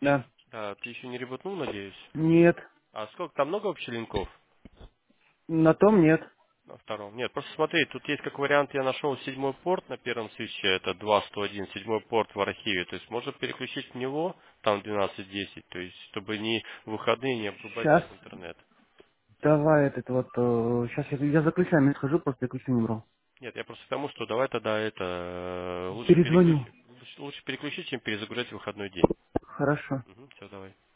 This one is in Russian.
Да. Да, ты еще не ребутнул, надеюсь? Нет. А сколько, там много вообще линков? На том нет. На втором? Нет, просто смотри, тут есть как вариант, я нашел седьмой порт на первом свече, это 2.101, седьмой порт в архиве, то есть можно переключить в него, там 12.10, то есть чтобы не в выходные не обрубать Сейчас. весь интернет. Давай этот вот... Сейчас я за ключами схожу, просто я ключи не брал. Нет, я просто к тому, что давай тогда это лучше Перезвоню. переключить, лучше переключить, чем перезагружать в выходной день. Хорошо. Все, давай.